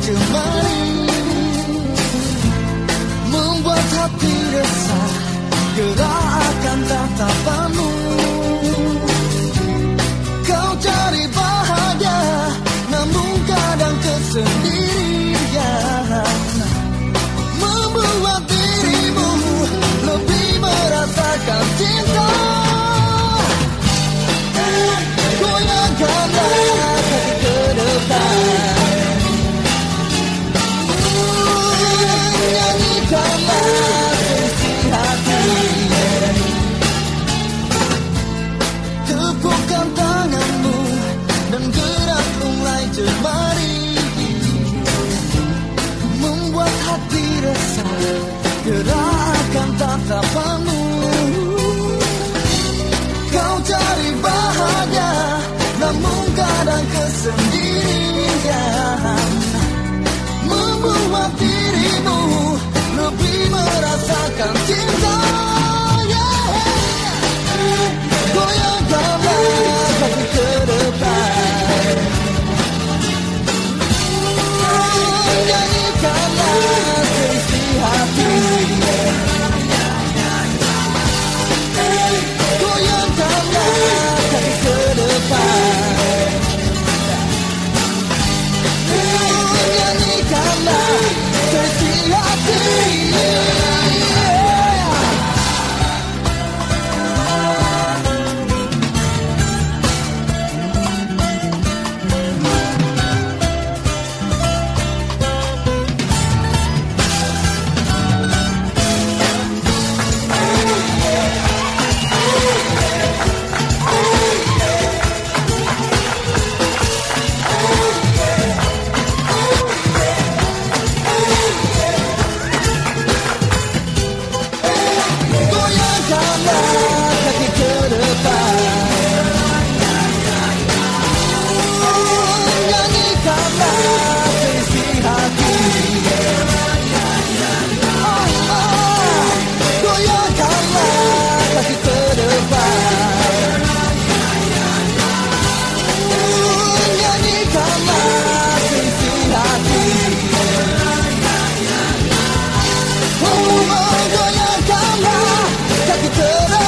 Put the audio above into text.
cemari, membuat hati resah, gerakan tatapanmu. Kau cari bahagia, namun kadang kesendirian membuat dirimu lebih merasakan cinta. Goyangkanlah kaki ke depan, nyanyikanlah puisi hati, tepukkan tanganmu dan gerak mulai jemari, membuat hati resah, gerakan tatapanmu. Kau cari bahagia, namun kadang kesendirian membuat dirimu lebih merasakan cinta. Goyangkanlah kaki ke depan, nyanyikanlah puisi hati, goyangkanlah kaki ke depan, nyanyikanlah puisi hati. Goyangkanlah kaki ke depan.